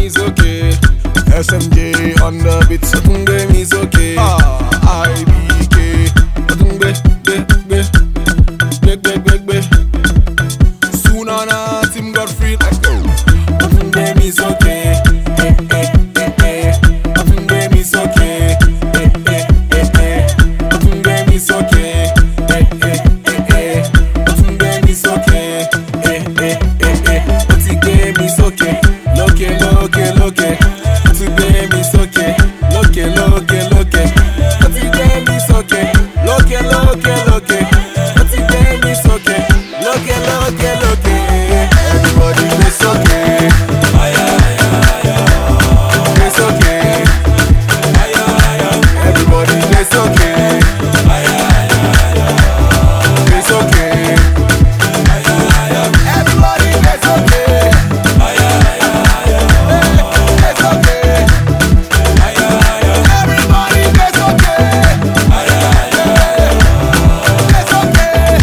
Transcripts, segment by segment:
is okay. SMJ on the beat, Otunde is okay. IBK, Otunde, be. Sunana, Tim Godfrey, let's go. Otunde is okay. Otunde is okay. Otunde is okay. Otunde is okay. Oti game is okay. Loke. Oti game is okay. Loke. Oti game is okay. Loke. Oti game is okay. Loke. Everybody is okay. It's okay. Everybody is okay. It's okay. Everybody is okay. It's okay. Everybody is okay. It's okay.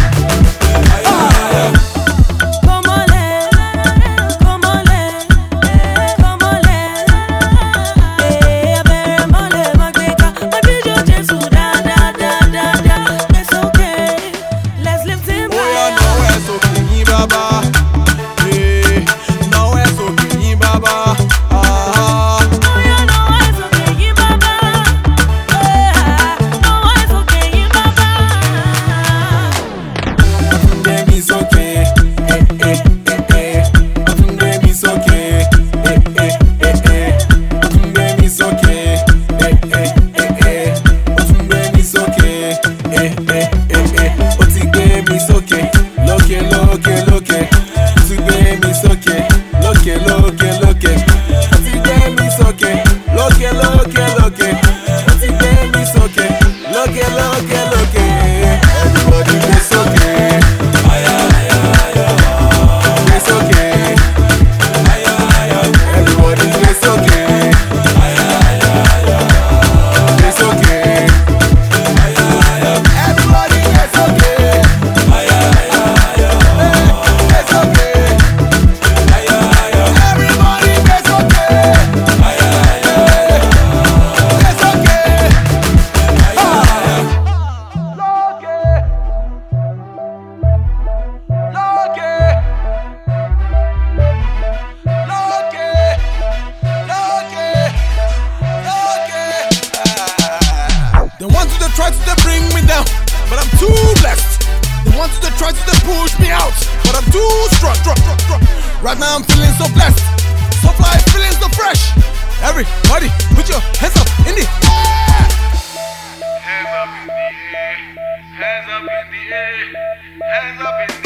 Try to bring me down, but I'm too blessed. They want to try to push me out, but I'm too strong. Right now I'm feeling so blessed, so fly, feeling so fresh. Everybody, put your hands up in the air. Hands up in the air. Hands up in the air. Hands up in the air.